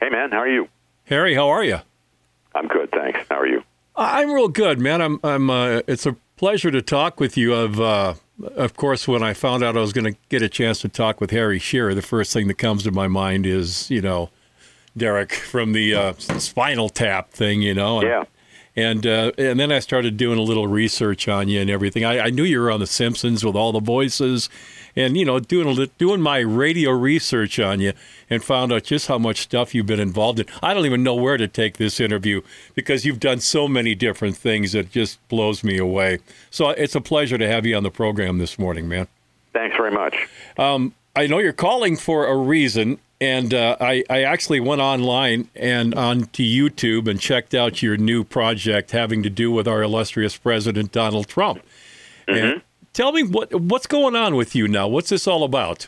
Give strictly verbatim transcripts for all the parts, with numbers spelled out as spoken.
Hey, man, how are you? Harry, how are you? I'm good, thanks. How are you? I'm real good, man. I'm. I'm. Uh, it's a pleasure to talk with you. I've, uh, of course, when I found out I was going to get a chance to talk with Harry Shearer, the first thing that comes to my mind is, you know, Derek from the uh, Spinal Tap thing, you know. And, yeah. And uh, and then I started doing a little research on you and everything. I, I knew you were on The Simpsons with all the voices, and you know, doing a, doing my radio research on you, and found out just how much stuff you've been involved in. I don't even know where to take this interview because you've done so many different things that just blows me away. So it's a pleasure to have you on the program this morning, man. Thanks very much. Um, I know you're calling for a reason. And uh, I, I actually went online and onto YouTube and checked out your new project having to do with our illustrious President Donald Trump. Mm-hmm. And tell me what what's going on with you now. What's this all about?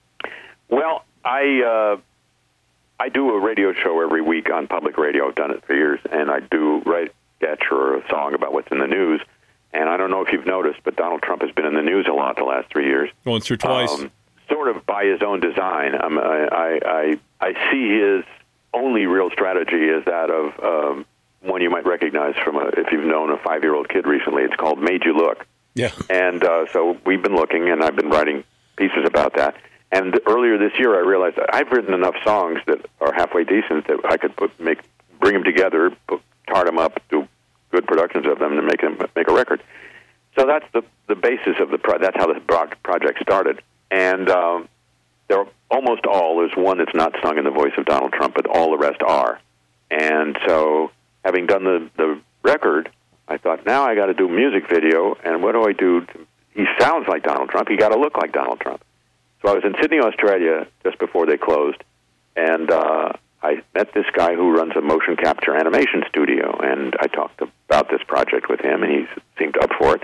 Well, I uh, I do a radio show every week on public radio. I've done it for years, and I do write a sketch or a song about what's in the news. And I don't know if you've noticed, but Donald Trump has been in the news a lot the last three years. Once or twice. Um, Sort of by his own design. Um, I, I, I I see his only real strategy is that of um, one you might recognize from a, if you've known a five-year-old kid recently. It's called Made You Look. Yeah. And uh, so we've been looking, and I've been writing pieces about that. And earlier this year, I realized that I've written enough songs that are halfway decent that I could put make bring them together, put, tart them up, do good productions of them, and make them make a record. So that's the the basis of the pro- that's how the project started. And um, they're almost all, there's one that's not sung in the voice of Donald Trump, but all the rest are. And so having done the, the record, I thought, now I got to do a music video, and what do I do? To, he sounds like Donald Trump. He got to look like Donald Trump. So I was in Sydney, Australia, just before they closed, and uh, I met this guy who runs a motion capture animation studio, and I talked about this project with him, and he seemed up for it.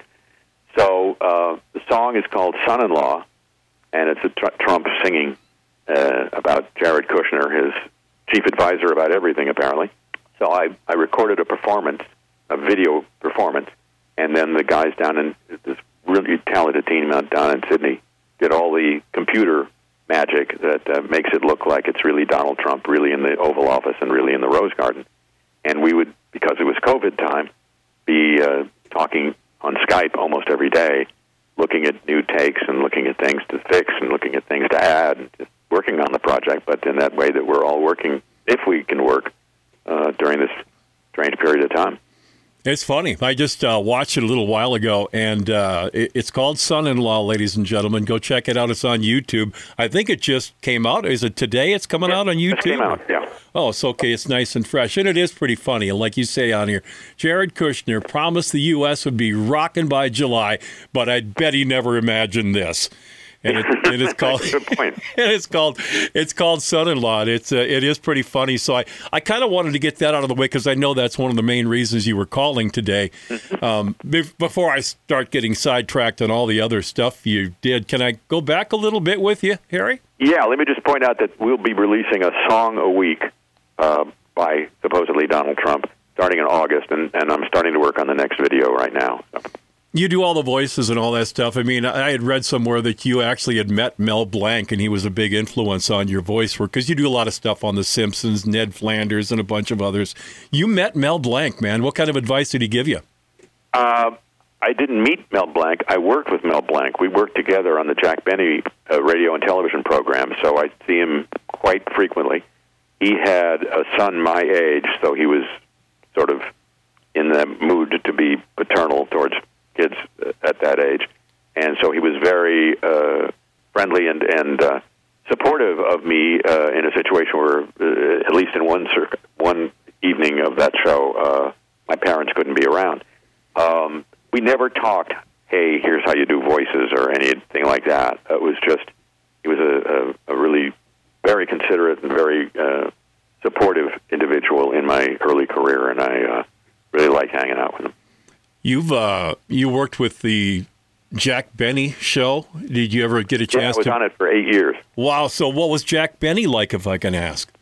So uh, the song is called Son-in-Law, and it's a tr- Trump singing uh, about Jared Kushner, his chief advisor about everything, apparently. So I, I recorded a performance, a video performance, and then the guys down in this really talented team out down in Sydney did all the computer magic that uh, makes it look like it's really Donald Trump, really in the Oval Office and really in the Rose Garden. And we would, because it was COVID time, be uh, talking on Skype almost every day, looking at new takes and looking at things to fix and looking at things to add and just working on the project, but in that way that we're all working, if we can work, uh, during this strange period of time. It's funny. I just uh, watched it a little while ago, and uh, it, it's called Son-in-Law, ladies and gentlemen. Go check it out. It's on YouTube. I think it just came out. Is it today it's coming yeah, out on YouTube? It came out, yeah. Oh, it's okay. It's nice and fresh, and it is pretty funny. And like you say on here, Jared Kushner promised the U S would be rocking by July, but I bet he never imagined this. And it, it is called. Good point. And it's called. It's called Son-in-Law. It's uh, it is pretty funny. So I, I kind of wanted to get that out of the way because I know that's one of the main reasons you were calling today. Um, be- before I start getting sidetracked on all the other stuff you did, can I go back a little bit with you, Harry? Yeah. Let me just point out that we'll be releasing a song a week uh, by supposedly Donald Trump starting in August, and, and I'm starting to work on the next video right now. So. You do all the voices and all that stuff. I mean, I had read somewhere that you actually had met Mel Blanc, and he was a big influence on your voice work because you do a lot of stuff on The Simpsons, Ned Flanders, and a bunch of others. You met Mel Blanc, man. What kind of advice did he give you? Uh, I didn't meet Mel Blanc. I worked with Mel Blanc. We worked together on the Jack Benny uh, radio and television program, so I see him quite frequently. He had a son my age, so he was sort of in the mood to be paternal towards kids at that age, and so he was very uh, friendly and and uh, supportive of me uh, in a situation where, uh, at least in one cir- one evening of that show, uh, my parents couldn't be around. Um, we never talked, hey, here's how you do voices or anything like that. It was just, he was a, a, a really very considerate and very uh, supportive individual in my early career, and I uh, really liked hanging out with him. You've uh, you worked with the Jack Benny show. Did you ever get a chance? Yeah, I was to... on it for eight years. Wow. So what was Jack Benny like, if I can ask?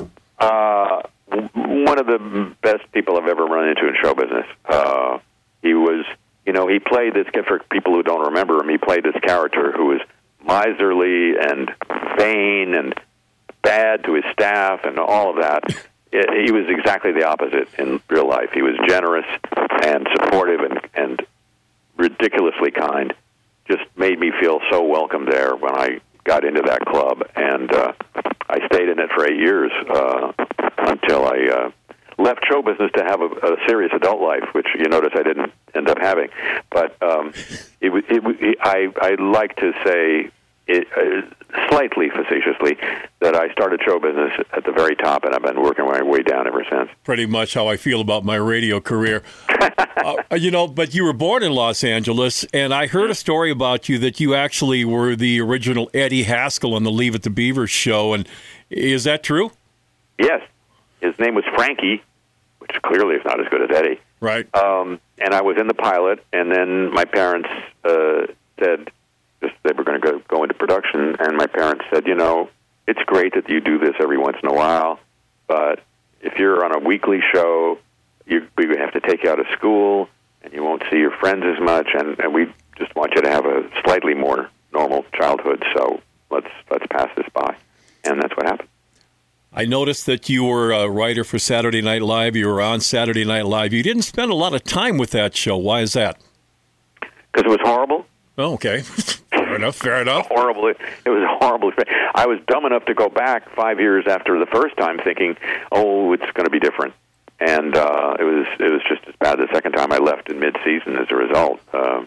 Uh, one of the best people I've ever run into in show business. Uh, he was, you know, he played this, for people who don't remember him, he played this character who was miserly and vain and bad to his staff and all of that. it, he was exactly the opposite in real life. He was generous and supportive and, and ridiculously kind. Just made me feel so welcome there when I got into that club, and uh, I stayed in it for eight years uh, until I uh, left show business to have a, a serious adult life, which you notice I didn't end up having. But um, it, it, it, I, I like to say, it, uh, slightly facetiously, that I started show business at the very top, and I've been working my way down ever since. Pretty much how I feel about my radio career. uh, you know, but you were born in Los Angeles, and I heard a story about you that you actually were the original Eddie Haskell on the Leave It to Beaver show, and is that true? Yes. His name was Frankie, which clearly is not as good as Eddie. Right. Um, and I was in the pilot, and then my parents uh, said just they were going to go, go into production, and my parents said, you know, it's great that you do this every once in a while, but if you're on a weekly show, you, we would have to take you out of school, and you won't see your friends as much, and, and we just want you to have a slightly more normal childhood, so let's let's pass this by. And that's what happened. I noticed that you were a writer for Saturday Night Live. You were on Saturday Night Live. You didn't spend a lot of time with that show. Why is that? Because it was horrible. Oh, okay. Fair enough, fair enough. Horrible. It was horrible. I was dumb enough to go back five years after the first time thinking, oh, it's going to be different. And uh, it was it was just as bad the second time. I left in mid-season as a result. Uh,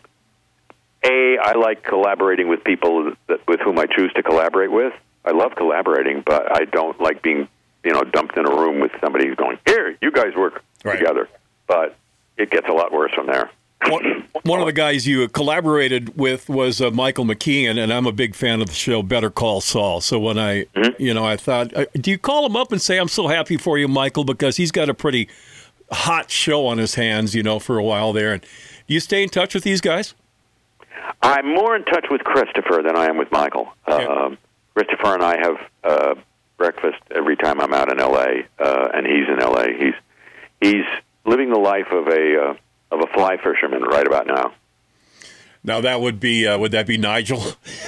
a, I like collaborating with people that, with whom I choose to collaborate with. I love collaborating, but I don't like being, you know, dumped in a room with somebody who's going, here, you guys work right. together. But it gets a lot worse from there. One, one of the guys you collaborated with was uh, Michael McKean, and I'm a big fan of the show Better Call Saul. So when I, mm-hmm. you know, I thought, uh, do you call him up and say, I'm so happy for you, Michael, because he's got a pretty hot show on his hands, you know, for a while there. And do you stay in touch with these guys? I'm more in touch with Christopher than I am with Michael. Okay. Um, Christopher and I have uh, breakfast every time I'm out in L A, uh, and he's in L A. He's he's living the life of a uh, of a fly fisherman right about now. Now that would be uh, would that be Nigel?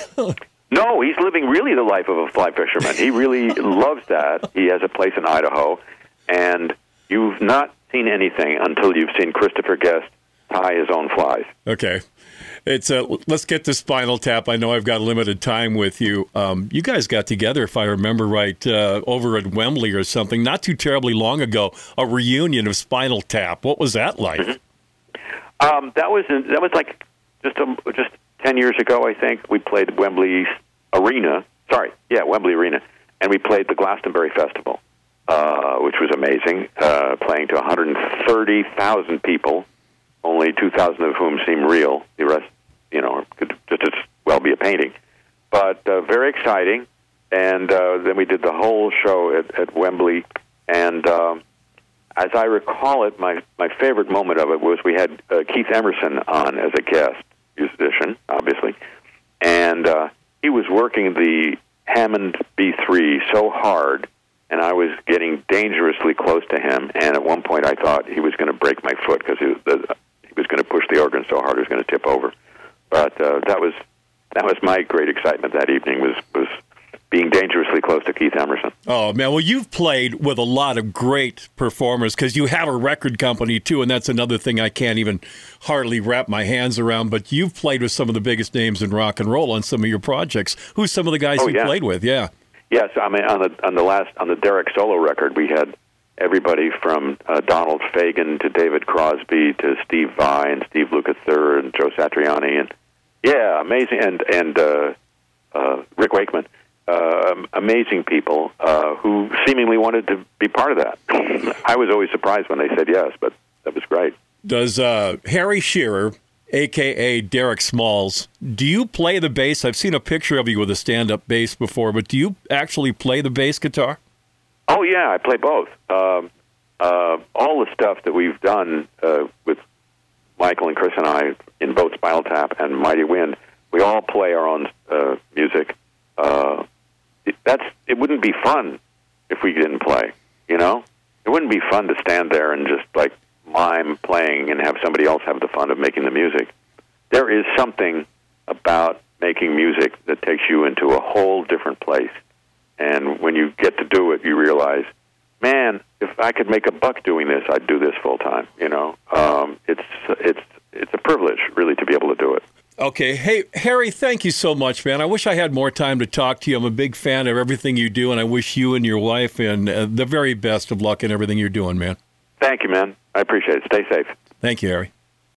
No, he's living really the life of a fly fisherman. He really loves that. He has a place in Idaho, and you've not seen anything until you've seen Christopher Guest tie his own flies. Okay. It's uh, let's get to Spinal Tap. I know I've got limited time with you. Um, you guys got together, if I remember right, uh, over at Wembley or something, not too terribly long ago. A reunion of Spinal Tap. What was that like? Mm-hmm. Um, that was that was like just a, just ten years ago, I think. We played at Wembley Arena. Sorry, yeah, Wembley Arena, and we played the Glastonbury Festival, uh, which was amazing. Uh, playing to one hundred thirty thousand people, only two thousand of whom seem real. The rest, you know, could just as well be a painting. But uh, very exciting. And uh, then we did the whole show at, at Wembley. And um, as I recall it, my, my favorite moment of it was we had uh, Keith Emerson on as a guest musician, obviously. And uh, he was working the Hammond B three so hard, and I was getting dangerously close to him. And at one point I thought he was going to break my foot because he was, the, he was going to push the organ so hard it was going to tip over. But uh, that was that was my great excitement that evening, was, was being dangerously close to Keith Emerson. Oh, man. Well, you've played with a lot of great performers because you have a record company, too, and that's another thing I can't even hardly wrap my hands around. But you've played with some of the biggest names in rock and roll on some of your projects. Who's some of the guys oh, you yeah. played with? Yeah. Yes, I mean, on the on the last on the Derek solo record, we had everybody from uh, Donald Fagen to David Crosby to Steve Vai and Steve Lukather and Joe Satriani, and yeah, amazing, and and uh, uh, Rick Wakeman, uh, amazing people uh, who seemingly wanted to be part of that. I was always surprised when they said yes, but that was great. Does uh, Harry Shearer, a k a. Derek Smalls, do you play the bass? I've seen a picture of you with a stand-up bass before, but do you actually play the bass guitar? Oh, yeah, I play both. Um, uh, all the stuff that we've done uh, with Michael and Chris and I in both Spinal Tap and Mighty Wind, we all play our own uh, music. Uh, it, that's it wouldn't be fun if we didn't play, you know? It wouldn't be fun to stand there and just, like, mime playing and have somebody else have the fun of making the music. There is something about making music that takes you into a whole different place. And when you get to do it, you realize, man, if I could make a buck doing this, I'd do this full time. You know, um, it's it's it's a privilege, really, to be able to do it. Okay. Hey, Harry, thank you so much, man. I wish I had more time to talk to you. I'm a big fan of everything you do, and I wish you and your wife and uh, the very best of luck in everything you're doing, man. Thank you, man. I appreciate it. Stay safe. Thank you, Harry.